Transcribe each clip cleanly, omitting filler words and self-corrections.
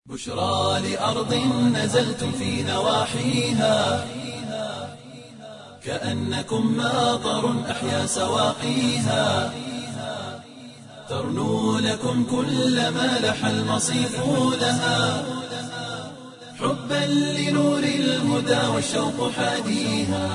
بشرى لأرض نزلتم في نواحيها كأنكم ماطر أحيا سواقيها ترنو لكم كل ما لح المصيف لها حبا لنور الهدى والشوق حاديها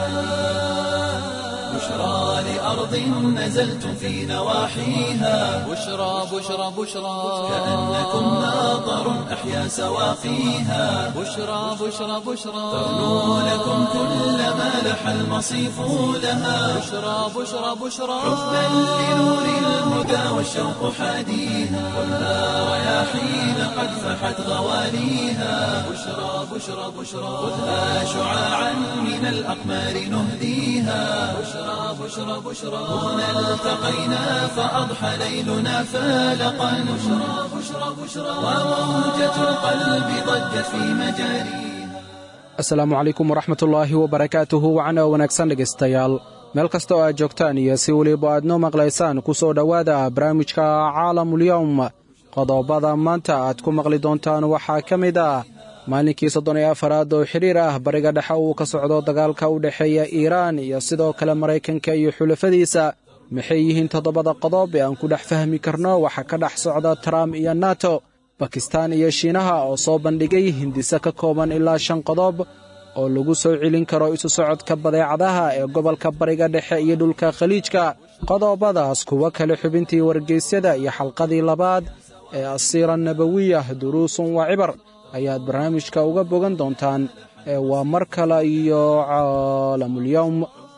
بشرى لأرض نزلتم في نواحيها بشرى كأنكم ماطر أحيا سواقيها بشرى ترنو لكم كل ما لح المصيف لها بشرى حبا لنور الهدى والشوق حاديها والها رياحين قد فحت غواليها بشرى خذها شعاعا من الأقمار نهديها بشرى هنا التقينا فأضحى ليلنا فالقا بشرى وموجة القلب ضجت في مجاريها. asalaamu calaykum waraxmatullaahi wabarakaatuhu wacna wanaagsan dhegaystayaal meel kasta oo aad joogtaan iyo si weliba aad noo maqlaysaan ku soo dhowaada barnaamijka caalamulyowm qodobada maanta aad ku maqli doontaan waxaa ka mid ah maalinkii 34aad oo xidhiir ah bariga dhexe uu ka socdo dagaalka u dhexeeya iiraan iyo sidoo kale maraykanka iyo xulafadiisa maxay yihiin toddobada qodob ee aan ku dhex fahmi karno waxa ka dhex socda Trump iyo NATO bakistaan iyo shiinaha oo soo bandhigay hindise ka kooban ilaa 5 qodob oo lagu soo celin karo isu socodka badeecadaha ee gobolka bariga dhexe iyo dhulka khaliijka qodobadaas kuwa kale xubintii wargeysyada iyo xalqadii labaad ee asiira nabawiyah duruusun wa cibar ayaad barnaamijka uga bogan doontaan waa mar kale iyo caalamulyowm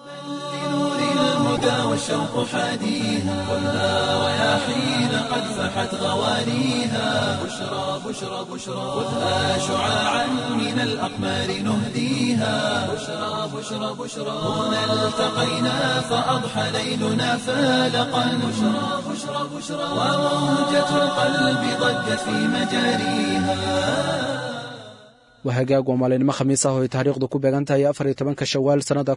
والشوق حاديها والها رياحين قد فحت غواليها بشرى خذها شعاعا من الأقمار نهديها بشرى هنا التقينا فأضحى ليلنا فالقا بشرى وموجة القلب ضجت في مجاريها. wahagaag waa maalinimo khamiis ah oo ay taariikhdu ku beegan tahay 14 shawaal sannada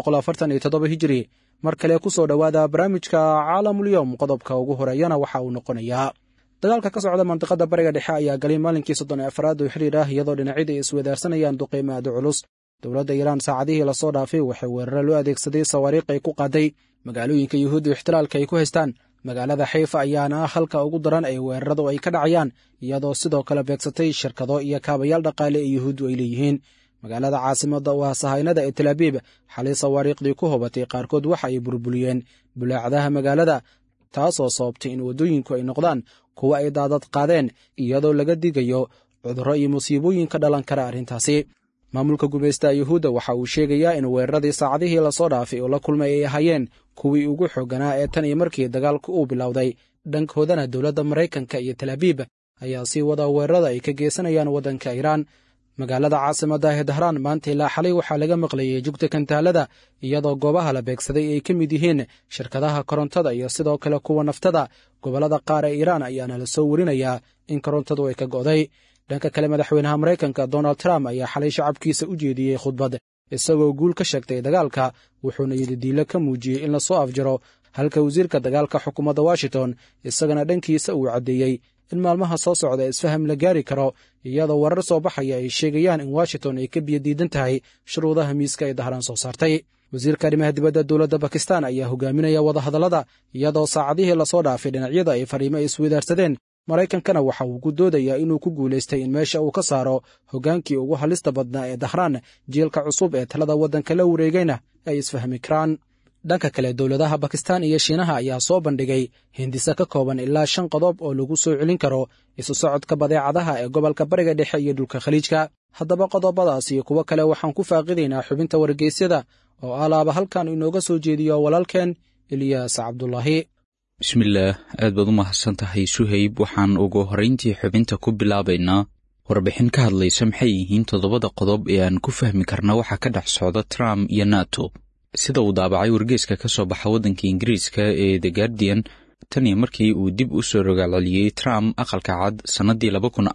1447 hijri mar kale ku soo dhowaada barnaamijka caalamulyowm qodobka ugu horeeyana waxa uu noqonayaa dagaalka ka socda mantiqada bariga dhexe ayaa galay maalinkii 34aad oo xiriir ah iyadoo dhinacyada ay iswadaarsanayaan duqeymo aad u culus dowladda Iiraan saacadihii la soo dhaafay waxay weerar loo adeegsaday sawaariikh ay ku qaaday magaalooyinka Yuhuudda ixtilaalka ay ku haystaan magaalada Xayfa ayaana halka ugu daran ay weeraradu ay ka dhacayaan iyadoo sidoo kale beegsatay shirkado iyo kaabayaal dhaqaale ee Yuhuuddu ay leeyihiin magaalada caasimadda waa sahaynada ee Tel Aviv xalay sawaariikhdii ku hubatay qaarkood waxa ay burburiyeen bulaacadaha magaalada taasoo sababtay in wadooyinku ay noqdaan kuwa ay daadad qaadeen iyadoo laga digayo cudurro iyo musiibooyin ka dhalan kara arrintaasi maamulka gumaystaha Yuhuudda waxa uu sheegayaa in weeraradii saacadihii la soo dhaafay oo la kulmay ay ahaayeen kuwii ugu xooganaa ee tan iyo markii dagaalku uu bilowday dhankoodana dowladda Maraykanka iyo Tel Aviv ayaa sii wada weerarada ay ka geysanayaan waddanka Iiraan magaalada caasimadda ee Dahraan maanta ilaa xalay waxaa laga maqlayay jugta kantaalada iyadoo goobaha la beegsaday ay ka mid yihiin shirkadaha korontada iyo sidoo kale kuwa naftada gobolada qaar ee Iiraan ayaana la soo warinayaa in korontadu ay ka go'day dhanka kale madaxweynaha Maraykanka Donald Trump ayaa xalay shacabkiisa u jeediyey khudbad isagoo guul ka sheegtay dagaalka wuxuuna yididiilo ka muujiyey in la soo afjaro halka wasiirka dagaalka xukuumadda Washington isagana dhankiisa uu cadeeyey in maalmaha soo socda isfaham la gaari karo iyadoo warar soo baxaya ay sheegayaan in Washington ay ka biyadiidan tahay shuruudaha miiska ay Dahraan soo saartay wasiirka arrimaha dibadda dowladda Bakistaan ayaa hogaaminaya wadahadallada iyadoo saacadihii la soo dhaafay dhinacyada ay fariimo isweydaarsadeen Maraykankana waxa uu ku doodayaa inuu ku guuleystay in meesha uu ka saaro hogaankii ugu halista badnaa ee Dahraan jiilka cusub ee talada waddanka la wareegayna ay isfahmi karaan dhanka kale dowladaha Bakistaan iyo Shiinaha ayaa soo bandhigay hindise ka kooban ilaa 5 qodob oo lagu soo celin karo isu socodka badeecadaha ee gobolka bariga dhexe iyo dhulka khaliijka haddaba qodobadaas iyo kuwa kale waxaan ku faaqidaynaa xubinta wargeysyada oo alaaba halkan inooga soo jeediyo walaalkeen Ilyas Cabdullaahi bismillaah aad baad u mahadsantahay Suhayb waxaan ugu horeyntii xubinta ku bilaabaynaa warbixin ka hadlaysa maxay yihiin toddobada qodob ee aan ku fahmi karna waxa ka dhex socda Trump iyo NATO sida uu daabacay wargeyska ka soo baxa waddanka Ingiriiska ee The Guardian tan iyo markii uu dib u soo rogaalceliyey Trump aqalka cad sanadii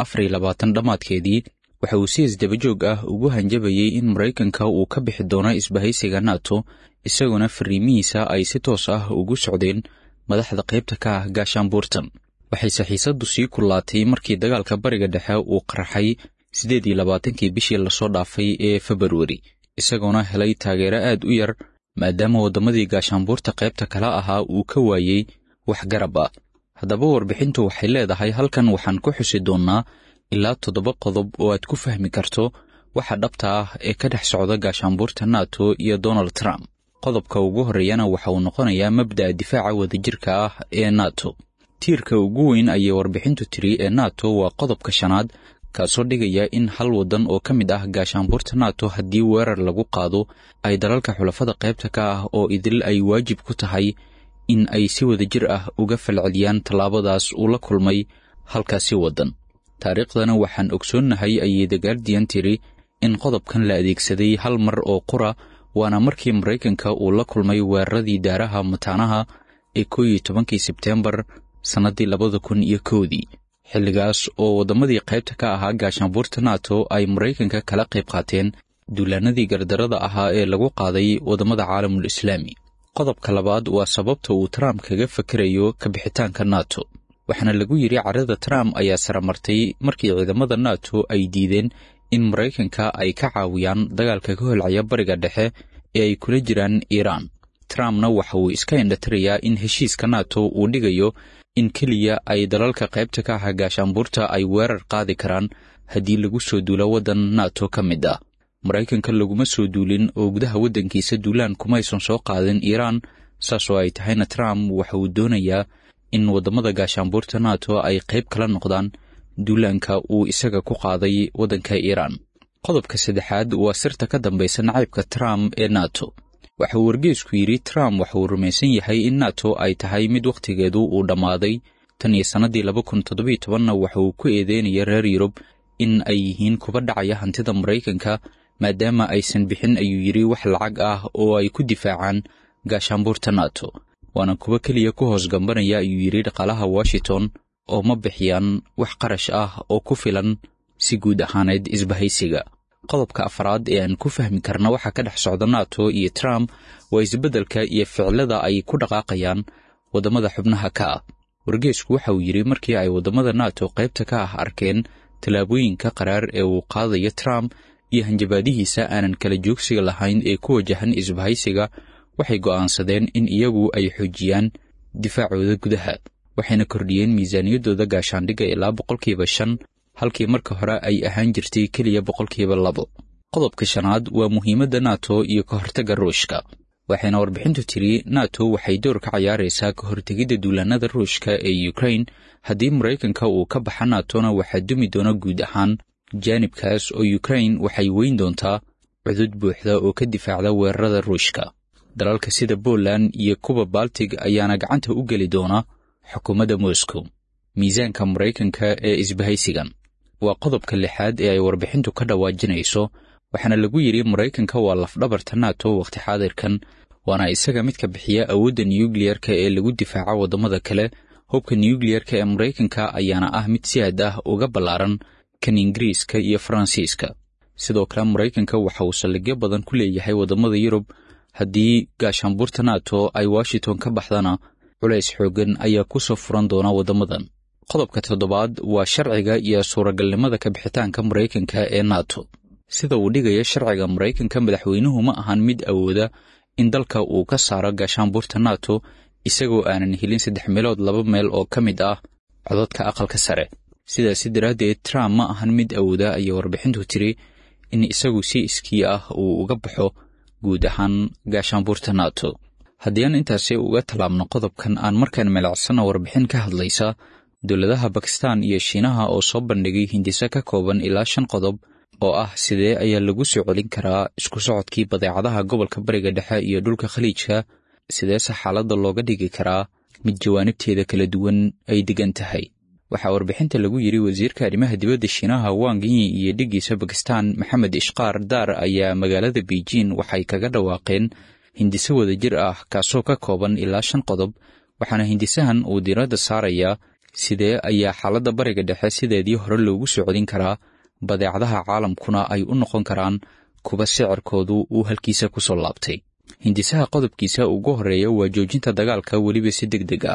2024 dhamaadkeedii waxa uu si isdabajoog ah ugu hanjabayay in Maraykanka uu ka bixi doono isbahaysiga NATO isaguna fariimihiisa ay si toos ah ugu socdeen madaxda qaybta ka ah gaashaanbuurtan waxayse xiisaddu sii kullaatay markii dagaalka bariga dhexe uu qarxay 28kii bishii lasoo dhaafay ee February, isagoona helay taageero aad u yar maadaama waddamadii gaashaanbuurta qaybta kala ahaa uu ka waayey wax garab ah. haddaba warbixintu waxay leedahay halkan waxaan ku xusi doonnaa ilaa 7 qodob oo aad ku fahmi karto waxa dhabta ah ee ka dhex socda gaashaanbuurta NATO iyo Donald Trump. qodobka ugu horeeyana waxa uu noqonayaa mabda'a difaaca wadajirka ah ee NATO. tiirka ugu weyn ayay warbixintu tiri ee NATO waa qodobka 5 kaasoo dhigaya in hal waddan oo ka mid ah gaashaanbuurta NATO haddii weerar lagu qaado ay dalalka xulafada qaybta ka ah oo idil ay waajib ku tahay in ay si wadajir ah uga falceliyaan tallaabadaas uu la kulmay halkaasi waddan. taariikhdana waxaan ogsoonnahay ayay The Guardian tiri in qodobkan la adeegsaday hal mar oo qura, waana markii Mareykanka uu la kulmay weeraradii daaraha mataanaha ee 11 Sebtembar sanadii 2001. xilligaas oo waddamadii qaybta ka ahaa gaashaanbuurta NATO ay Mareykanka kala qayb qaateen duulaanadii gardarada ahaa ee lagu qaaday waddamada caalamul islaami. qodobka labaad waa sababta uu Trump kaga fakarayo ka bixitaanka NATO. waxaana lagu yiri carada Trump ayaa saramartay markii ciidamada NATO ay diideen in Mareykanka ay ka caawiyaan dagaalka ka holcaya bariga dhexe ee ay kula jiraan Iran. Trumpna waxa uu iska indhatirayaa in heshiiska NATO uu dhigayo in keliya ay dalalka qaybta ka ah gaashaanbuurta ay weerar qaadi karaan haddii lagu soo duulo waddan NATO ka mid ah. Mareykanka laguma soo duulin oo gudaha waddankiisa duulaan kumaysan soo qaadin Iran, saasoo ay tahayna Trump waxa uu doonayaa in waddamada gaashaanbuurta NATO ay qayb kala noqdaan duulaanka uu isaga ku qaaday waddanka Iran. qodobka 3 waa sirta ka dambaysa nacaybka Trump ee NATO. waxa uu wargeysku yiri Trump waxa uu rumaysan yahay in NATO ay tahay mid waqtigeedu uu dhammaaday tan iyo sanadii 2017 waxa uu ku eedeynaya reer Yurub in ay yihiin kuba dhacaya hantida Mareykanka maadaama aysan bixin ayuu yiri wax lacag ah oo ay ku difaacaan gaashaanbuurta NATO. waana kuba keliya ku hoos gambanaya ayuu yiri dhaqaalaha Washington oo ma bixiyaan wax qarash ah oo ku filan si guud ahaaneed isbahaysiga. qodobka 4 ee aan ku fahmi karna waxa ka dhex socda NATO iyo Trump waa isbeddelka iyo ficilada ay ku dhaqaaqayaan waddamada xubnaha ka ah. wargeysku waxa uu yiri markii ay waddamada NATO qaybta ka ah arkeen tallaabooyinka qaraar ee uu qaadayo Trump iyo hanjabaadihiisa aanan kala joogsiga lahayn ee ku wajahan isbahaysiga, waxay go'aansadeen in iyagu ay xoojiyaan difaacooda gudaha. waxayna kordhiyeen miisaaniyaddooda gaashaandhigga ilaa 5% halkii marka hore ay ahaan jirtay keliya 2%. qodobka 5 waa muhiimadda NATO iyo ka hortagga Ruushka. waxayna warbixintu tiri NATO waxay door ka ciyaaraysaa ka hortagidda duulaanada Ruushka ee Ukraine. haddii Mareykanka uu ka baxa NATO-na waxaa dumi doona guud ahaan jaanibkaas oo Ukraine waxay weyn doontaa cudud buuxda oo ka difaacda weerarada Ruushka. dalalka sida Poland iyo kuba Baltic ayaana gacanta u geli doona xukuumadda Moscow. miisaanka Mareykanka ee isbahaysigan waa qodobka 6 ee ay warbixintu ka dhawaajinayso. waxaana lagu yiri Mareykanka waa lafdhabarta NATO waqti xaadirkan, waana isaga mid ka bixiya awoodda nuclear-ka ee lagu difaaco waddamada kale. hubka nuclear-ka ee Mareykanka ayaana ah mid si aad ah uga ballaaran kan Ingiriiska iyo Faransiiska. sidoo kale Mareykanka waxa uu saldhigyo badan ku leeyahay waddamada Yurub. haddii gaashaanbuurta NATO ay Washington ka baxdana culays xoogan ayaa ku soo furan doona waddamadan. qodobka 7 waa sharciga iyo suuragalnimada ka bixitaanka Mareykanka ee NATO. sida uu dhigayo sharciga Mareykanka, madaxweynuhu ma ahan mid awooda in dalka uu ka saaro gaashaanbuurta NATO isagoo aanan helin 3/2 meel oo ka mid ah codadka aqalka sare. sidaas daraaddeed Trump ma ahan mid awooda ayay warbixintu tiri in isagu si iskii ah uu uga baxo guud ahaan gaashaanbuurta NATO. haddii aan intaasi uga talaabno qodobkan, aan markaan milicsana warbixin ka hadlaysa dowladaha Bakistan iyo Shiinaha oo soo bandhigay hindise ka kooban ilaa 5 qodob oo ah sidee ayaa lagu soo celin karaa isku socodkii badeecadaha gobolka bariga dhexe iyo dhulka Khaliijka, sidee xaaladda looga dhigi karaa mid jawaanibteeda kala duwan ay degan tahay. waxaa warbixinta lagu yiri wasiirka arrimaha dibadda Shiinaha Wang Yi iyo dhigiisa Bakistan Maxamed Ishqaar Dar ayaa magaalada Beijing waxay kaga dhawaaqeen hindise wadajir ah kaasoo ka kooban ilaa 5 qodob. waxaana hindisahan uu diiradda saarayaa sidee ayaa xaaladda bariga dhexe sideedii hore loogu soo celin karaa, badeecadaha caalamkuna ay u noqon karaan kuba sicirkoodu uu halkiisa ku soo laabtay. hindisaha qodobkiisa ugu horeeya waa joojinta dagaalka weliba si degdeg ah.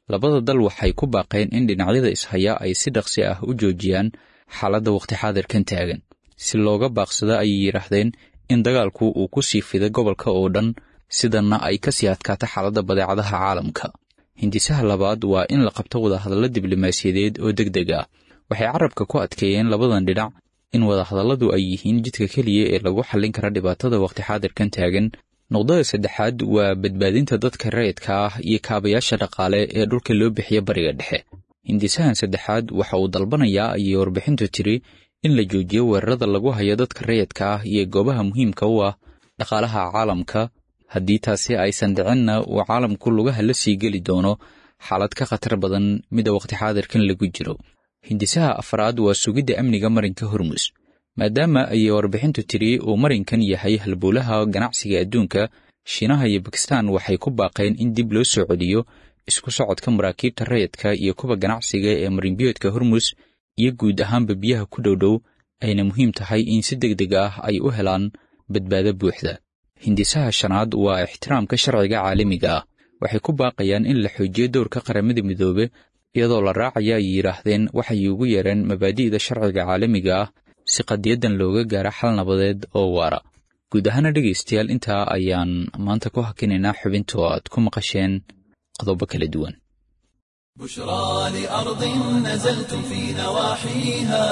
labada dal waxay ku baaqeen in dhinacyada ishaya ay si dhaqsi ah u joojiyaan xaaladda waqti xaadirkan taagan si looga baaqsado ayay yidhaahdeen in dagaalku uu ku sii fiday gobolka oo dhan sidanna ay ka sii adkaato xaaladda badeecadaha caalamka. hindisaha labaad waa in la qabto wadahadallo diblomaasiyadeed oo degdeg ah. waxay carabka ku adkeeyeen labadan dhinac in wadahadalladu ay yihiin jidka keliya ee lagu xallin kara dhibaatada waqti xaadirkan taagan. noqdada saddexaad waa badbaadinta dadka rayidka ah iyo kaabayaasha dhaqaale ee dhulka loo bixiya bariga dhexe. hindisahan saddexaad waxa uu dalbanayaa ayay warbixintu tiri in la joojiyo weerarada lagu hayo dadka rayidka ah iyo goobaha muhiimka u ah dhaqaalaha caalamka. haddii taasi aysan dhicinna uu caalamku lugaha la sii geli doono xaalad ka khatar badan mida waqti xaadirkan lagu jiro. hindisaha afraad waa sugidda amniga marinka Hormuz. maadaama ayay warbixintu tiri uu marinkan yahay halbowlaha ganacsiga adduunka, Shiinaha iyo Bakistan waxay ku baaqeen in dib loo soo celiyo isku socodka maraakiibta rayidka iyo kuwa ganacsiga ee marinbiyoodka Hormuz iyo guud ahaanba biyaha ku dhowdhow ayna muhiim tahay in si degdeg ah ay u helaan badbaado buuxda. hindisaha shanaad waa ixtiraamka sharciga caalamiga ah. waxay ku baaqayaan in la xoojiyo dowrka qaramada midoobe iyadoo la raacaya ay yidhaahdeen waxay ugu yeereen mabaadi'da sharciga caalamiga ah si qadiyadan looga gaaro xal nabadeed oo waara. guud ahaana dhegaystayaal intaa ayaan maanta ku hakinaynaa xubinta oo aad ku maqasheen qodobo kala duwan. بشرى لأرض نزلتم في نواحيها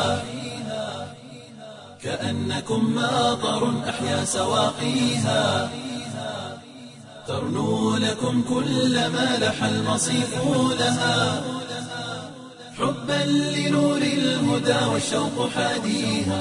كأنكم ماطر أحيا سواقيها ترنو لكم كل ما لح المصيف لها حبا لنور الهدى والشوق حاديها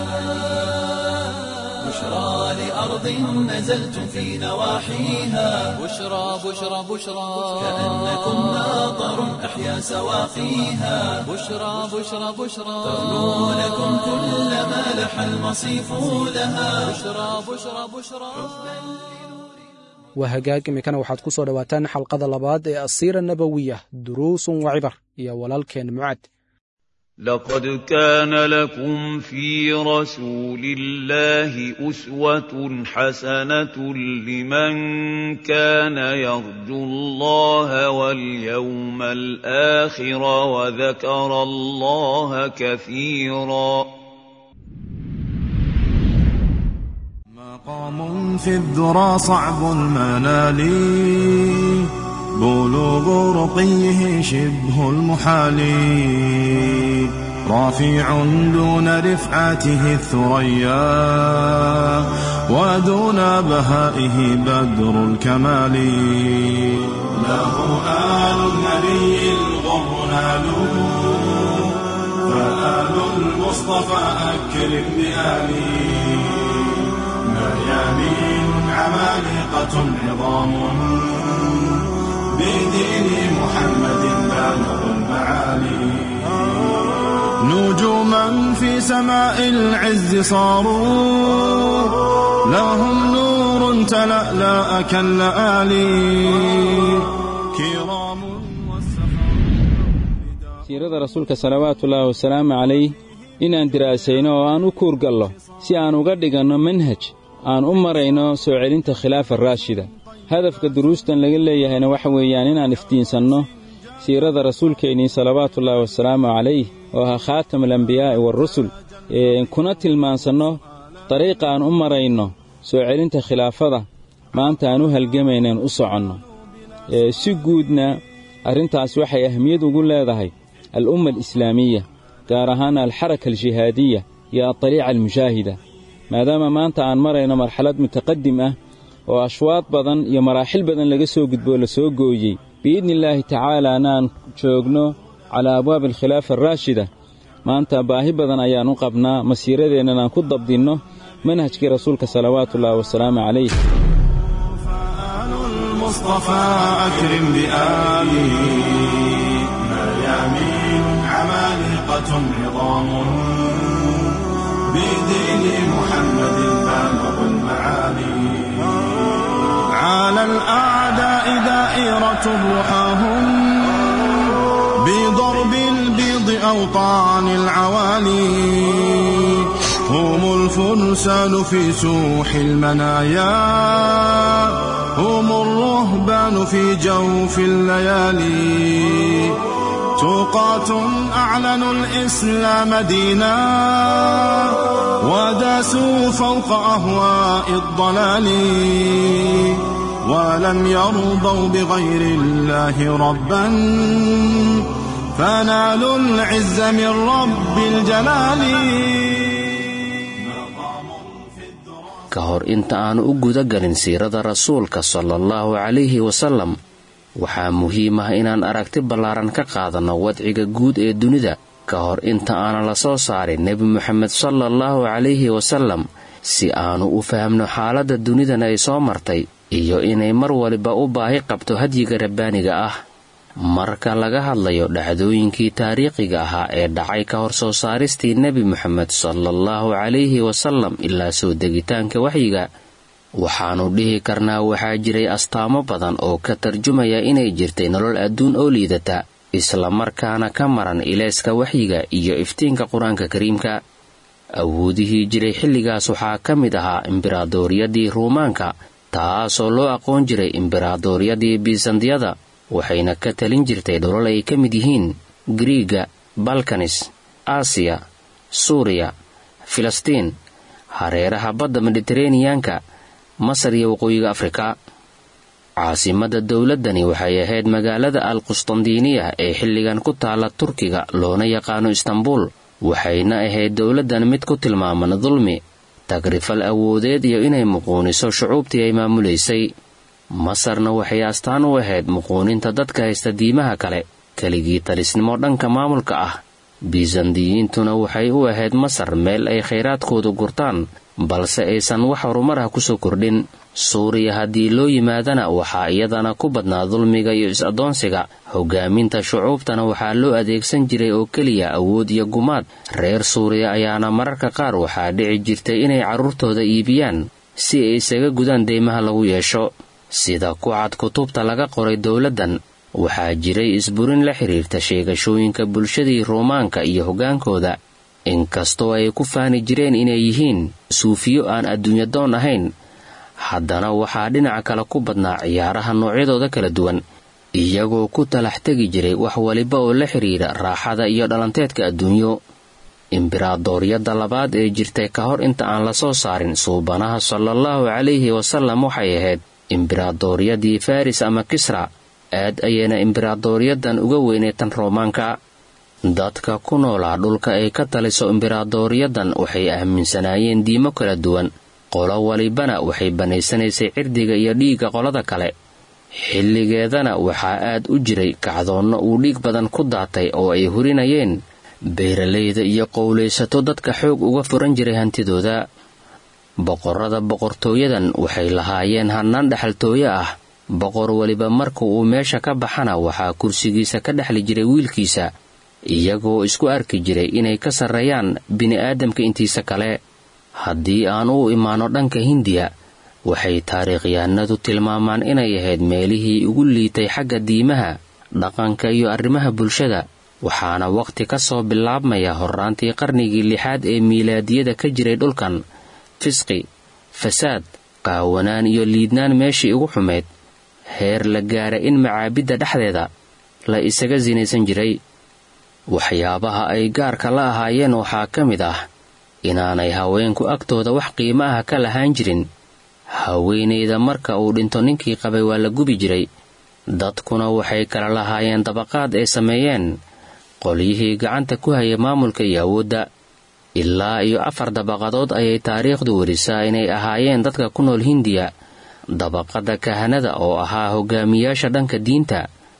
بشرى لأرض نزلتم في نواحيها بشرى بشرى بشرى كأنكم ماطر أحيا سواقيها بشرى بشرى بشرى ترنو لكم كل ما لح المصيف لها بشرى بشرى بشرى waa hagaag imikana waxaad ku soo dhowaataan xalqada labaad ee asiira nabawiya duruusun wa cibar iyo walaalkeen mucaad. لقد كان لكم في رسول الله أسوة حسنة لمن كان يرجو الله واليوم الآخر وذكر الله كثيرا. مقام في الذرى صعب المنال بلوغ رقيه شبه المحال رافع دون رفعته الثريا ودون بهائه بدر الكمال له آل النبي الغر نالوا فآل المصطفى أكرم بآله مريامين عمالقة عظام بدين محمد بالغ المعالي نجوما في سماء العز صاروا لهم نور تلألأ كاللآلي كرام siirada rasuulka salawaatullaahi wasalaamu calayh inaan diraasayno oo aan u kuurgallo si aan uga dhiganno manhaj aan u marayno soo celinta khilaafa raashida. hadafka duruustan laga leeyahayna waxa weeyaan inaan iftiinsanno siirada rasuulkeennii salawaatullaahi wasalaamu calayh oo ahaa khaatamulambiyaa'i waarusul kuna tilmaansanno dariiqa aan u marayno soo celinta khilaafada maanta aan u halgamayneen u soconno. si guudna arrintaas waxay ahmiyad ugu leedahay al'umma alislaamiya gaar ahaan alxaraka aljihaadiya iyo adaliica almushaahida maadaama maanta aan marayno marxalad mutaqadim ah oo ashwaad badan iyo maraaxil badan laga soo gudboo la soo gooyey biidnillaahi tacaala anaan joogno calaa abwaabi alkhilaafa araashida. maanta baahi badan ayaan u qabnaa masiiradeennan aan ku dabdinno manhajkii rasuulka salawaatullaahi wasalaamu calayh. المصطفى أكرم بآله مريامين عمالقة عظام بدين محمد بالغ المعالي على الأعداء دائرة رحاهم بضرب البيض أوطان العوالي هم الفرسان في سوح المنايا هم الروح والرهبان في جوف الليالي توقات أعلنوا الإسلام دينا وداسوا فوق أهواء الضلال ولم يرضوا بغير الله ربا فنالوا العز من رب الجلال. ka hor inta aanu u guda galin siirada rasuulka sallallahu calayhi wasallam waxaa muhiim ah inaan aragti ballaaran ka qaadanno wadciga guud ee dunida ka hor inta aanan la soo saarin nebi moxamed sallallahu calayhi wasallam si aanu u fahamno xaaladda dunidan ay soo martay iyo inay mar waliba u baahi qabto hadyiga rabbaaniga ah. marka laga hadlayo dhacdooyinkii taariikhiga ahaa ee dhacay ka hor soo saaristii nebi moxamed sallallahu calayhi wasallam ilaa soo degitaanka waxyiga waxaannu dhihi karnaa waxaa jiray astaamo badan oo ka tarjumaya inay jirtay nolol adduun oo liidata isla markaana ka maran ilayska waxyiga iyo iftiinka qur-aanka kariimka. awoodihii jiray xilligaas waxaa ka mid ahaa imberaadoriyadii ruumaanka taasoo loo aqoon jiray imberaadoriyadii biisandiyada waxayna ka talin jirtay dholol ay ka mid yihiin griiga, balkanis, aasiya, suuriya, filistiin, hareeraha badda mediteraneanka, masar iyo waqooyiga afrika. caasimadda dowladdani waxay ahayd magaalada alqustandiiniya ee xilligan ku taalla turkiga loona yaqaano istanbuul waxayna ahayd dowladdan mid ku tilmaaman dulmi, tagrifal awoodeed iyo inay muquuniso shucuubtii ay maamulaysay. masarna waxay astaan u ahayd muquuninta dadka haysta diimaha kale, keligii talisnimo dhanka maamulka ah. bisandiyiintuna waxay u ahayd masar meel ay khayraadkoodu gurtaan balse aysan wax horumar ah kusoo kordhin. suuriya haddii loo yimaadana waxaa iyadana ku badnaa dulmiga iyo is-addoonsiga. hogaaminta shucuubtana waxaa loo adeegsan jiray oo keliya awood iyo gumaad. reer suuriya ayaana mararka qaar waxaa dhici jirtay inay carruurtooda iibiyaan si ay isaga gudaan deymaha lagu yeesho. sida ku cad kutubta laga qoray dowladdan waxaa jiray isburin la xiriirta sheegashooyinka bulshadii ruumaanka iyo hoggaankooda. inkastoo ay ku faani jireen inay yihiin suufiyo aan adduunyadoon ahayn haddana waxaa dhinaca kale ku badnaa ciyaaraha noocyadooda kala duwan iyagoo ku talax tegi jiray wax waliba oo la xiriira raaxada iyo dhalanteedka adduunyo. imberaadoriyadda labaad ee jirtay ka hor inta aan la soo saarin suubanaha sallallahu calayhi wasallam waxay ahayd imberaadoriyadii faris ama kisra. aad ayayna imberaadoriyaddan uga weynay tan roomaanka. dadka ku noolaa dhulka ay ka taliso imberaadoriyaddan waxay aaminsanaayeen diimo kala duwan. qolo walibana waxay banaysanaysay cirdiga iyo dhiigga qolada kale. xilligeedana waxaa aad u jiray kacdoonno uu dhiig badan ku daatay oo ay hurinayeen beeralayda iyo qowlaysato dadka xoog uga furan jiray hantidooda. boqorrada boqortooyadan waxay lahaayeen hannaan dhexaltooye ah. boqor weliba marka uu meesha ka baxana waxaa kursigiisa ka dhexli jiray wiilkiisa iyagoo isku arki jiray inay ka sarreeyaan bini'aadamka intiisa kale. haddii aan u imaanno dhanka hindiya waxay taariikhyahanadu tilmaamaan inay ahayd meelihii ugu liitay xagga diimaha, dhaqanka iyo arrimaha bulshada. waxaana wakhti ka soo bilaabmaya horraantii qarnigii 6aad ee miilaadiyada ka jiray dhulkan fisqi, fasaad, qaawanaan iyo liidnaan meeshii ugu xumayd, heer la gaara in macaabidda dhexdeeda la isaga sinaysan jiray. waxyaabaha ay gaarka la ahaayeen waxaa ka mid ah inaanay haweenku agtooda wax qiimo ah ka lahaan jirin. haweenayda marka uu dhinto ninkii qabay waa la gubi jiray. dadkuna waxay kala lahaayeen dabaqaad ay sameeyeen qolyihii gacanta ku haya maamulka iyo awoodda. ilaa iyo 4 dabaqadood ayay taariikhdu werisaa inay ahaayeen dadka ku nool hindiya. dabaqadda kahanada oo ahaa hogaamiyaasha dhanka diinta,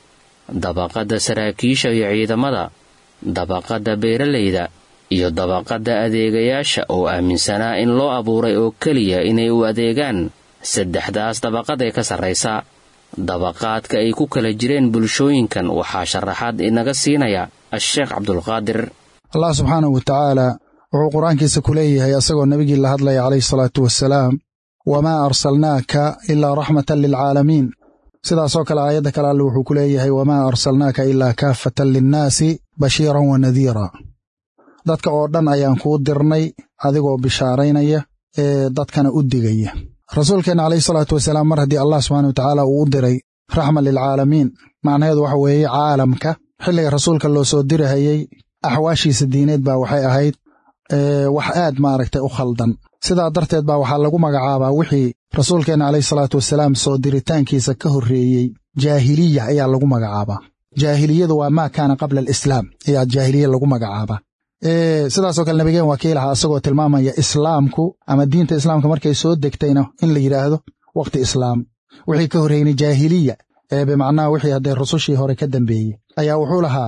dabaqadda saraakiisha iyo ciidamada, dabaqadda beeralayda iyo dabaqadda adeegayaasha oo aaminsanaa in loo abuuray oo keliya inay u adeegaan. 3daas dabaqad ee ka sarraysa. dabaqaadka ay ku kala jireen bulshooyinkan waxaa sharaxaad inaga siinaya asheekh cabdulqaadir. allah subxaanahu watacaala wuxuu qur-aankiisa ku leeyahay asagoo nebigii la hadlaya calayhi salaatu wassalaam, wamaa arsalnaaka ilaa raxmatan lilcaalamiin. sidaasoo kale aayadda kale alle wuxuu ku leeyahay, wamaa arsalnaaka ilaa kaafatan linnaasi bashiiran wa nadiira. dadka oo dhan ayaan kuu dirnay adigoo bishaaraynaya ee dadkana u digaya. rasuulkeenna calayhi salaatu wasalaam mar haddii allah subxaana watacaala uu u diray raxma lilcaalamiin macnaheedu waxa weeye caalamka xilliga rasuulka loo soo dirahayey axwaashiisa diineed baa waxay ahayd wax aad maaragtay u khaldan sidaa darteed baa waxaa lagu magacaabaa wixii rasuulkeenna calayhi salaatu wasalaam soo diritaankiisa ka horreeyey jaahiliya ayaa lagu magacaabaa jaahiliyadu waa maa kaana qabla alislaam ayaa jaahiliya lagu magacaabaa sidaasoo kale nabigeen waa kii lahaa isagoo tilmaamaya islaamku ama diinta islaamka markay soo degtayna in la yidhaahdo wakhti islaam wixii ka horreeyey jaahiliya bimacnaha wixii haddee rusushii hore ka dambeeyey ayaa wuxuu lahaa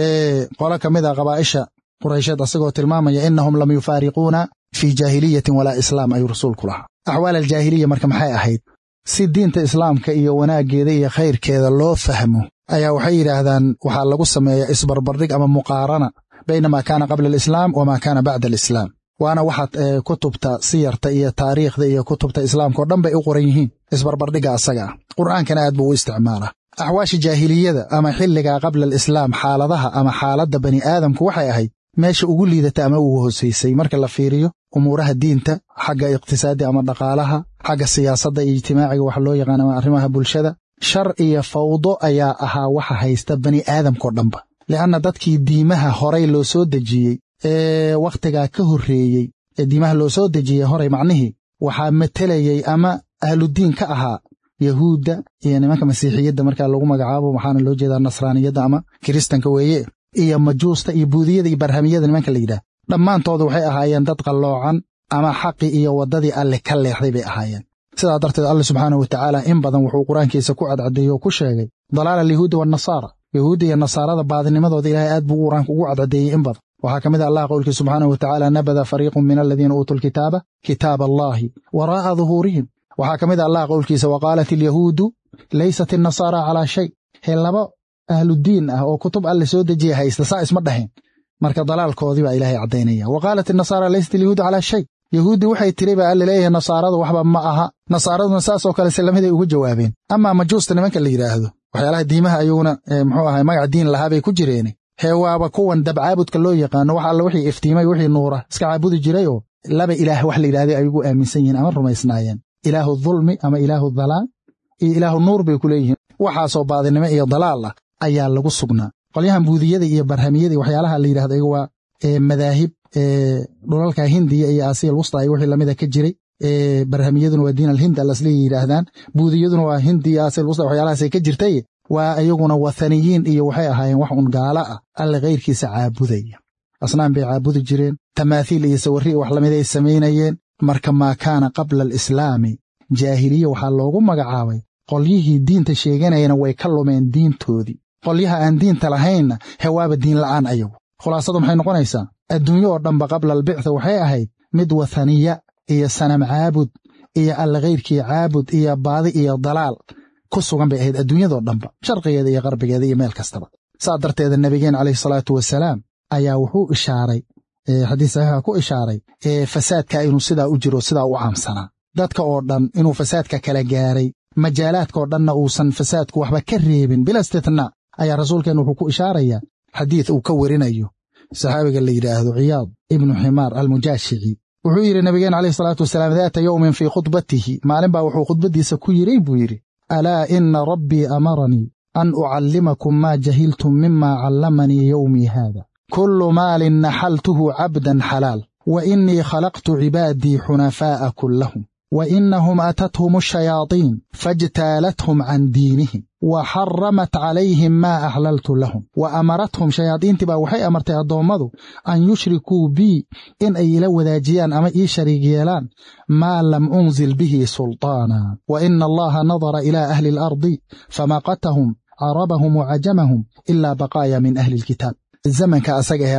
qolo ka mid a qabaa'isha quraysheed asagoo tilmaamaya innahum lam yufaariquuna fii jaahiliyatin walaa islaam ayuu rasuulku lahaa axwaal aljaahiliya marka maxay ahayd si diinta islaamka iyo wanaaggeeda iyo khayrkeeda loo fahmo ayaa waxay yidhaahdaan waxaa lagu sameeyaa isbarbardhig ama muqaarana bayna maa kaana qabla alislaam wamaa kaana bacda alislaam waana waxaad kutubta siyarta iyo taariikhda iyo kutubta islaamka oo dhan bay u qoran yihiin isbarbardhigga asaga ah qur'aankana aad buu u isticmaalaa axwaasha jaahiliyada ama xilliga qabla alislaam xaaladaha ama xaaladda bani aadamku waxay ahayd meesha ugu liidata ama ugu hoosaysay marka la fiiriyo umuuraha diinta xagga iqtisaadi ama dhaqaalaha xagga siyaasadda iyo ijtimaaciga wax loo yaqaan ama arrimaha bulshada shar iyo fawdo ayaa ahaa waxa haysta bani aadamkao dhanba li'anna dadkii diimaha horay loo soo dejiyey wakhtigaa ka horreeyey diimaha loo soo dejiyey horay macnihii waxaa matelayey ama ahludiin ka ahaa yahuudda iyo nimanka masiixiyadda markaa lagu magacaabo waxaana loo jeedaa nasraaniyadda ama kiristanka weeye iyo majuusta iyo buudiyada iyo barhamiyada nimanka la yidhaah dhammaantooda waxay ahaayeen dad qalloocan ama xaqi iyo waddadii alle ka leexday bay ahaayeen sidaa darteed alle subxaanahu watacaala in badan wuxuu qur-aankiisa ku cadcadeeyey oo ku sheegay dalaala alyahuudi waannasaara yahuudda iyo nasaarada baadinimadooda ilaahay aad buu qur-aanka ugu cadcadeeyey in badan waxaa ka mid a allah qowlkii subxaanahu watacaala nabada fariiqun min aladiina uutuu lkitaaba kitaaba allaahi waraa'a duhuurihim waxaa ka mid a allah qowlkiisa waqaalat alyahuudu laysat innasaara calaa shay laba ahludiin ah oo kutub alle soo dejiya haysta saa isma dhahayn marka dalaalkoodii baa ilaahay caddaynaya waqaalat innasaara laysat alyahuudu calaa shay yahuuddii waxay tiri baa alle leeyahay nasaaradu waxba ma aha nasaaraduna saasoo kale silamiday ugu jawaabeen amaa majuusta nimanka la yidhaahdo waxyaalaha diimaha ayaguna muxuu ahay magac diin lahaa bay ku jireen waaba kuwan dabcaabudka loo yaqaano wax alla wixii iftiimay wixii nuura iska caabudi jiray oo laba ilaah wax la yidhahday ay ugu aaminsan yihiin ama rumaysnaayeen ilaahu dulmi ama ilaahu dalaal iyo ilaahu nuur bay ku leeyihiin waxaasoo baadinimo iyo dalaal ah ayaa lagu sugnaa qolyahan buudiyada iyo barhamiyada iyo waxyaalaha la yidhahdo iyagu waa madaahib dhulalka hindiya iyo aasiya alwusta iyo wixii lamida ka jiray barhamiyaduna waa diin alhind alasliya yidhaahdaan buudiyaduna waa hindi iyo aasiya alwusta waxyaalahaasay ka jirtay waa iyaguna wathaniyiin iyo waxay ahaayeen wax un gaala ah alle kayrkiisa caabudaya asnaan bay caabudi jireen tamaathiil iyo sawirri wax lamiday samaynayeen marka maa kaana qabla alislaami jaahiliya waxaa loogu magacaabay qolyihii diinta sheeganayana way ka lumeen diintoodii qolyaha aan diinta lahaynna hewaaba diin la'aan ayagu khulaasadu maxay noqonaysaa adduunyo oo dhanba qabla albictha waxay ahayd mid wathaniya iyo sanam caabud iyo alle kayrkii caabud iyo baadi iyo dalaal ku sugan bay ahayd adduunyadoo dhanba sharqigeeda iyo qarbigeeda iyo meel kastaba saa darteeda nebigeen calayhi salaatu wasalaam ayaa wuxuu ishaaray xadiis saxiixa ku ishaaray fasaadka inuu sidaa u jiro sidaa u caamsanaa dadka oo dhan inuu fasaadka kala gaaray majaalaadka oo dhanna uusan fasaadku waxba ka reebin bila istitnaa ayaa rasuulkeen wuxuu ku ishaarayaa xadiid uu ka werinayo saxaabiga la yidhaahdo ciyaad ibnu ximaar almujaashici wuxuu yidhi nabigeen calayhi salaatu wasalaam daata yowmin fii khudbatihi maalin baa wuxuu khudbaddiisa ku yidhi buu yidhi alaa ina rabbii amaranii an ucallimakum maa jahiltum mima callamanii yowmii haada kullu maalin naxaltuhu cabdan xalaal wa innii khalaqtu cibaadii xunafaa'a kullahum wa innahum atathum ashayaaطiin faاjtaalathum can diinihim wa xaramat calayhim maa axlaltu lahum wa amarathum shayaadiintii baa waxay amartay addoommadu an yushrikuu bii in ay ila wadaajiyaan ama ii shariig yeelaan maa lam unzil bihi sulطaana wa ina allaha nadara ilaa ahli اlardi famaqatahum carabahum wacajamahum ilaa baqaaya min ahli اlkitaab zamanka asaga ahee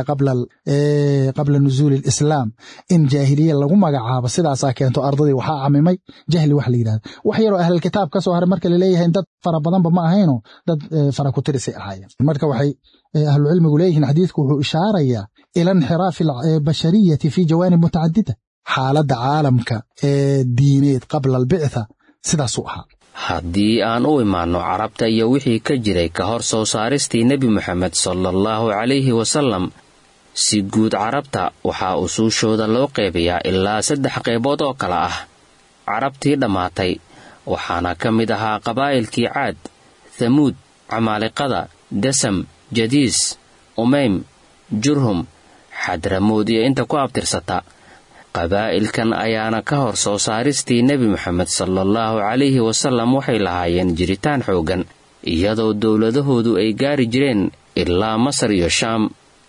qabla nusuuli alislaam in jaahiliya lagu magacaabo sidaasaa keento ardadii waxaa camimay jahli wax la yidhahda wax yaroo ahlilkitaab ka soo haray marka laleeyahay dad fara badanba ma ahayno dad fara ku tirisay ahaayeen marka waxay ahlucilmigu leeyihiin xadiidku wuxuu ishaarayaa ila inxiraafi albashariyati fii jawaanib mutacadida xaaladda caalamka diineed qabla albictha sidaasuu ahaa haddii aan u imaanno carabta iyo wixii ka jiray ka hor soo saaristii nebi moxamed sallallahu calayhi wasallam si guud carabta waxaa usuushooda loo qeybayaa ilaa 3 qaybood oo kale ah carabtii dhammaatay, waxaana ka mid ahaa qabaa'ilkii Caad, Thamuud, Camaaliqada, Dasam, Jadiis, Umaym, Jurhum, Xadramood iyo inta ku abtirsata. qabaa'ilkan ayaana ka hor soo saaristii nebi moxamed sallallahu calayhi wasallam waxay lahaayeen jiritaan xooggan, iyadoo dowladahoodu ay gaari jireen ilaa Masar iyo Shaam.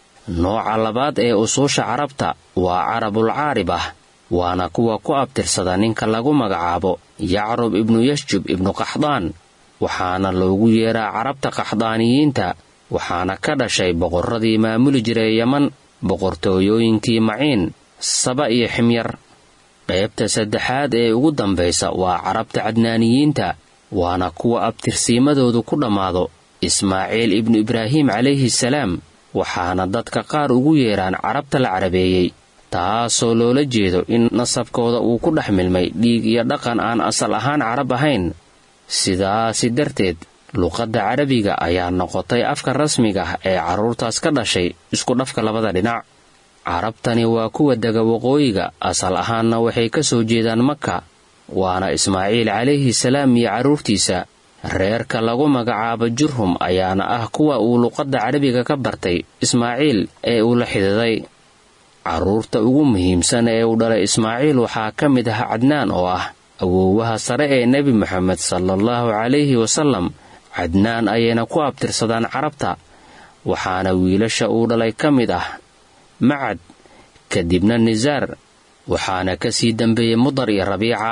nooca labaad ee usuusha carabta waa carabul caarib ah, waana kuwa ku abtirsada ninka lagu magacaabo Yacrub ibnu Yashjub ibnu Qaxdaan, waxaana loogu yeeraa carabta qaxdaaniyiinta, waxaana ka dhashay boqorradii maamuli jiray Yaman, boqortooyooyinkii Maciin, Saba iyo Ximyar. qaybta saddexaad ee ugu dambaysa waa carabta cadnaaniyiinta, waana kuwa abtirsiimadoodu ku dhammaado Ismaaciil ibnu Ibraahim calayhi salaam, waxaana dadka qaar ugu yeeraan carabta la carabeeyey, taasoo loola jeedo in nasabkooda uu ku dhex milmay dhiig iyo dhaqan aan asal ahaan carab ahayn. sidaasi darteed luqadda carabiga ayaa noqotay afka rasmiga ah ee carruurtaas ka dhashay isku dhafka labada dhinac. carabtani waa kuwa dega waqooyiga, asal ahaanna waxay ka soo jeedaan Maka, waana Ismaaciil calayhi salaam iyo carruurtiisa. reerka lagu magacaabo Jurhum ayaana ah kuwa uu luqadda carabiga ka bartay Ismaaciil ee uu la xididay. carruurta ugu muhiimsan ee uu dhalay Ismaaciil waxaa ka mid ah Cadnaan oo ah awoowaha sare ee nebi moxamed sallallahu calayhi wasallam. Cadnaan ayayna ku abtirsadaan carabta, waxaana wiilasha uu dhalay ka mid ah Macad, kadibna Nisaar, waxaana ka sii dambeeyey Mudar iyo Rabiica.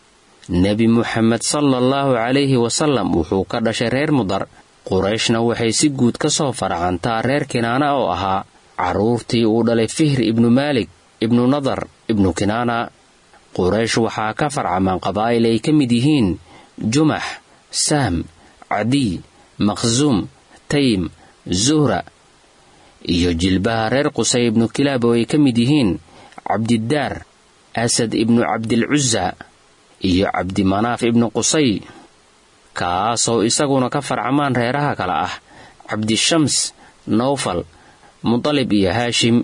nebi moxamed sallallahu calayhi wasallam wuxuu ka dhashay reer Mudar. Qurayshna waxay si guud ka soo faracantaa reer Kinaana oo ahaa carruurtii uu dhalay Fihr ibnu Maalik ibnu Nadar ibnu Kinaana. Quraysh waxaa ka farcamaan qabaa'il ay ka mid yihiin Jumax, Sahm, Cadiy, Maqsuum, Taym, Zuhra iyo jilbaha reer Qusay ibnu Kilaab oo ay ka mid yihiin Cabdidaar, Asad ibnu Cabdilcuzza iyo Cabdimanaaf ibnu Qusay, kaasoo isaguna ka farcamaan reeraha kale ah Cabdishams, Nawfal, Mudalib iyo Haashim.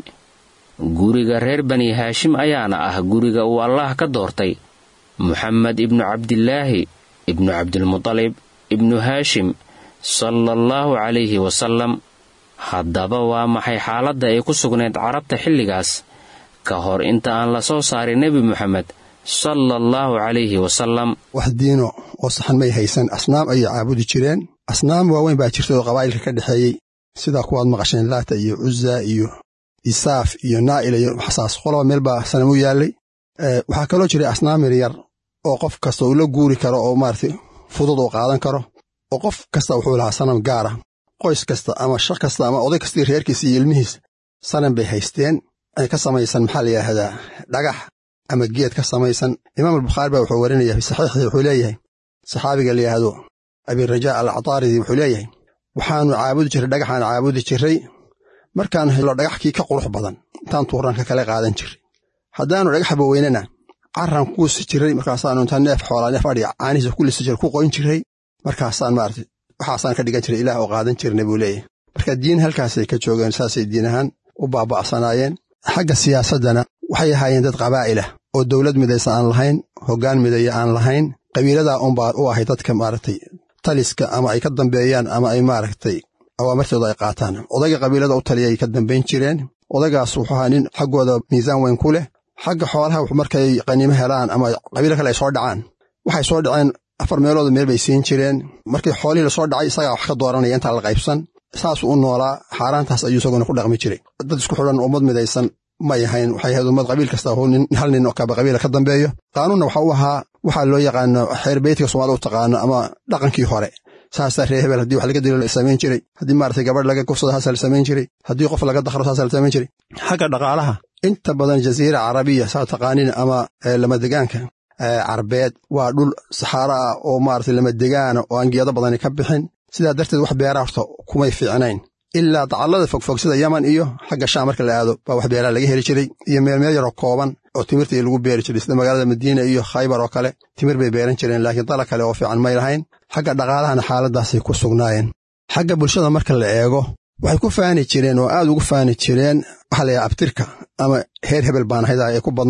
guriga reer bani Haashim ayaana ah guriga uu Allah ka doortay Muxamed ibnu Cabdilaahi ibnu Cabdilmutalib ibnu Haashim sallallahu calayhi wasallam. haddaba waa maxay xaaladda ay ku sugnayd carabta xilligaas ka hor inta aan la soo saarin nebi moxamed sallallahu calayhi wasallam? wax diino oo saxan may haysan, asnaam ayay caabudi jireen. asnaam waaweyn baa jirta oo qabaa'ilka ka dhexeeyey, sida kuwaad maqasheen Laata iyo Cuzza iyo Isaaf iyo Naa'ila iyo xasaas. qoloba meel baa sanam u yaallay. waxaa kaloo jiray asnaam yaryar oo qof kasta uu la guuri karo oo maaragtay fudud oo qaadan karo, oo qof kasta wuxuu lahaa sanam gaara. qoys kasta ama shaq kasta ama oday kastii reerkiisa iyo ilmihiis sanam bay haysteen, ay ka samaysan maxaa la yidhaahdaa dhagax ama geed ka samaysan. imaam albukhaari baa wuxuu warinaya fi saxiixii, wuxuu leeyahay saxaabiga la yidhaahdo abirajaa alcataaridi wuxuu leeyahay waxaanu caabudi jiray dhagaxaan caabudi jiray, markaan helo dhagaxkii ka qurux badan intaan tuuraan ka kale qaadan jiray. haddaanu dhagaxba weynana carran kuusi jiray, markaasaanu intaan neef xoolaa neef adhiga caanihiisa ku lisi jiray ku qoyn jiray, markaasaan maaragtay waxaasaan ka dhigan jiray ilaah oo qaadan jirnay buu leeyahay. marka diin halkaasay ka joogeen, saasay diin ahaan u baaba'sanaayeen. xagga siyaasaddana waxay ahaayeen dad qabaa'ilah oo dawlad midaysa aan lahayn, hoggaan midaya aan lahayn. qabiiladaa unbaa u ahay dadka maaragtay taliska ama ay ka dambeeyaan ama ay maaragtay awaamirtooda ay qaataan. odayga qabiilada u taliyay ka dambayn jireen. odaygaas wuxuu ahaa nin xaggooda miisaan weyn ku leh. xagga xoolaha markay qaniimo helaan ama qabiilo kale ay soo dhacaan, waxay soo dhaceen 4 meelood meel bay siin jireen. markii xoolihii la soo dhacay isagaa wax ka dooranaya intaa la qaybsan. saasuu u noolaa, xaaraantaas ayuu isaguna ku dhaqmi jiray. dad isku xidhan ummad midaysan may ahayn, waxay ahayd ummad qabiil kasta hal nin oo kaba qabiila ka dambeeyo. qaanuunna waxa u ahaa waxaa loo yaqaano xeer beytka Soomaalida u taqaano ama dhaqankii hore. saasaa reer hebel haddii wax laga dilo la samayn jiray, haddii maaragtay gabadh laga kufsado haasaa la samayn jiray, haddii qof laga dakhro haasaa la samayn jiray. xagga dhaqaalaha inta badan jasiira carabiya saa taqaaniin ama lamadegaanka carbeed waa dhul saxaara ah oo maaragtay lamadegaana oo aan geedo badani ka bixin. sidaa darteed wax beeraa horta kumay fiicnayn, ilaa dacallada fogfog sida Yaman iyo xagga Shaam marka la aado baa wax beeraa laga heli jiray, iyo meel yaroo kooban oo timirtii lagu beeri jiray, sida magaalada Madiina iyo Khaybar oo kale timir bay beeran jireen, laakiin dala kale oo fiican may lahayn. xagga dhaqaalahana xaaladaasay ku sugnaayeen. xagga bulshada marka la eego waxay ku faani jireen oo aad ugu faani jireen waxa la yidhaha abtirka ama heer hebel baan ahayd ay ku badnayd.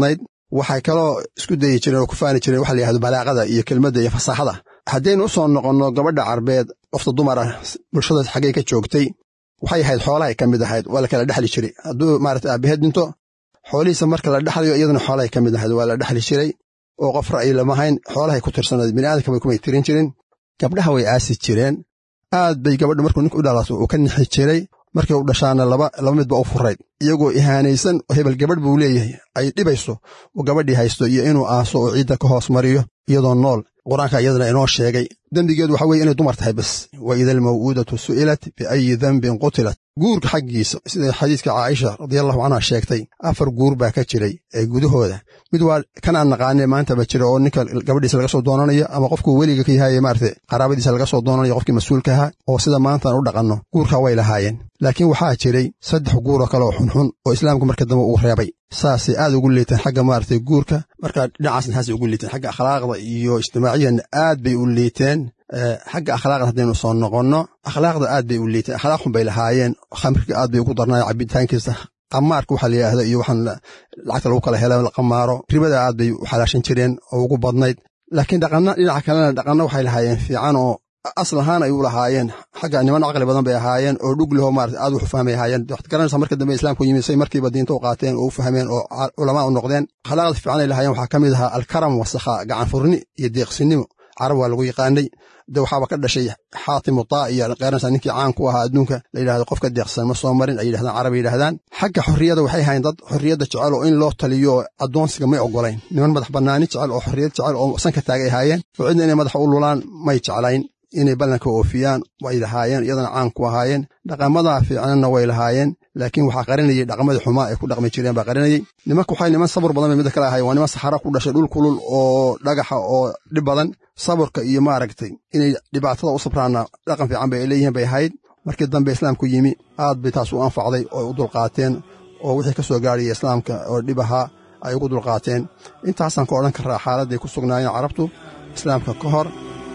waxay kaloo isku dayi jireen oo ku faani jireen waxa la yidhahdo balaaqada iyo kelmadda iyo fasaaxada haddaynu u soo noqonno gabadha carbeed qofta dumara bulshada xaggay ka joogtay waxay ahayd xoolahay ka mid ahayd waa la kala dhexli jiray hadduu maarata aabaheed dhinto xoolihiisa marka la dhexlayo iyadana xoolahay ka mid ahayd waa la dhexli jiray oo qof ra'yi lama hayn xoolahay ku tirsanayd bini'aadamka bay kumay tirin jirin gabdhaha way aasi jireen aad bay gabadha markuu ninka u dhalato uu ka nixi jiray markay u dhashaana laba midba u furayd iyagoo ihaanaysan oo hebel gabadh buu leeyahay ay dhibayso uu gabadhii haysto iyo inuu aaso oo ciidda ka hoos mariyo iyadoo nool qur-aanka iyadana inoo sheegay dembigeedu waxa weye inay dumar tahay bas wa ida almaw'uudatu su'ilat biayi dembin qutilat guurka xaggiisa sida xadiiska caaisha radiallahu canha sheegtay 4 guur baa ka jiray ee gudahooda mid waa kan aan naqaanay maanta ba jira oo ninka gabadhiisa laga soo doonanayo ama qofku weliga ka yahay maartay qaraabadiisa laga soo doonanayo qofkii mas'uulka ahaa oo sida maanta aan u dhaqanno guurka way lahaayeen laakiin waxaa jiray 3 guur oo kale oo xunxun oo islaamku marka dambe uu reebay saasay aad ugu liiteen xagga maartay guurka marka dhinacaasna haasay ugu liiteen xagga akhlaaqda iyo ijtimaaciyan aad bay u liiteen xagga akhlaaqda haddaynu soo noqonno akhlaaqda aad bay u liiteen akhlaaq xun bay lahaayeen khamriga aad bay ugu darnaayeen cabitaankiisa qamaarka waxa la yidhaahdo iyo waxaan lacagta lagu kala hela la qamaaro ribada aad bay u xalaashan jireen oo ugu badnayd laakiin dhinaca kalena dhaqanno waxay lahaayeen fiican oo asal ahaan ay u lahaayeen xagga niman caqli badan bay ahaayeen oo dhuglihoo maarata aad wax u fahmay ahaayeen waxaad garanaysaa marka dambe islaamku yimid say markiiba diinta u qaateen oo u fahmeen oo culamaa u noqdeen akhlaaqda fiican ay lahaayeen waxaa ka mid ahaa alkaram wasakha gacan furni iyo deeqsinimo carab waa lagu yaqaanay de waxaaba ka dhashay xaatimu taa'iya qeeranaysaa ninkii caan ku ahaa adduunka la yidhahdo qofka deeqsan ma soo marin ay yidhahdaan carab yidhahdaan xagga xorriyada waxay ahayn dad xorriyadda jecel oo in loo taliyo oo addoonsiga may oggolayn niman madax bannaani jecel oo xorriyad jecel oo sanka taagay ahaayeen oo cidna inay madaxa u lulaan may jeclayn inay ballanka oofiyaan way lahaayeen iyadana caan ku ahaayeen dhaqamadaa fiicnanna way lahaayeen laakiin waxaa qarinayay dhaqamadii xumaa ay ku dhaqmi jireen baa qarinayay nimanka waxay niman sabir badan bay midda kale ahaayeen waa niman saxara ku dhashay dhul kulul oo dhagaxa oo dhib badan saburka iyo maaragtay inay dhibaatada u sabraana dhaqan fiican bay leeyihiin bay ahayd markii dambe islaamku yimi aad bay taas u anfacday oo u dulqaateen oo wixii ka soo gaarayay islaamka oo dhib ahaa ay ugu dulqaateen intaasaan ka odhan karaa xaaladday ku sugnaayeen carabtu islaamka ka hor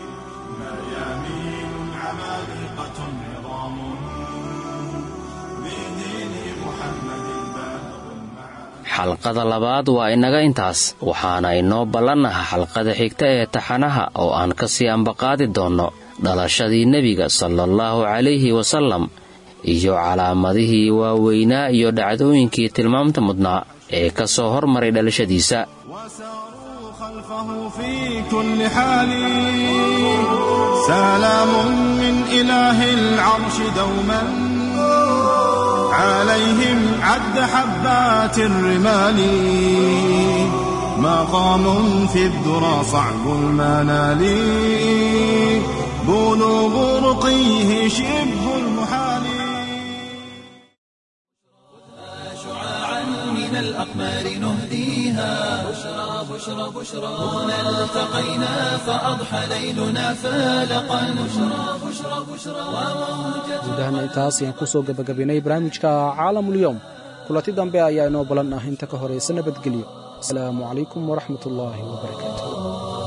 xalqada labaad waa inaga intaas waxaana inoo ballannaha xalqada xigta ee taxanaha oo aan ka sii ambaqaadi doonno dhalashadii nebiga sallallahu calayhi wasallam iyo calaamadihii waaweynaa iyo dhacdooyinkii tilmaamta mudnaa ee ka soo hormaray dhalashadiisa عليهم عد حبات الرمال مقام في الذرى صعب المنال بلوغ رقيه شبه المحال شعاعا من الأقمار نهديها بشرى بشرى بشرى هنا التقينا فأضحى ليلنا فالقا بشرى بشرى بشرى guudahana intaas ayaan ku soo gabagabaynay barnaamijka caalamulyoom kulanti dambe ayaa inoo balan ah inta ka horaysa nabadgelyo asalaamu calaykum waraxmat ullaahi wabarakaatu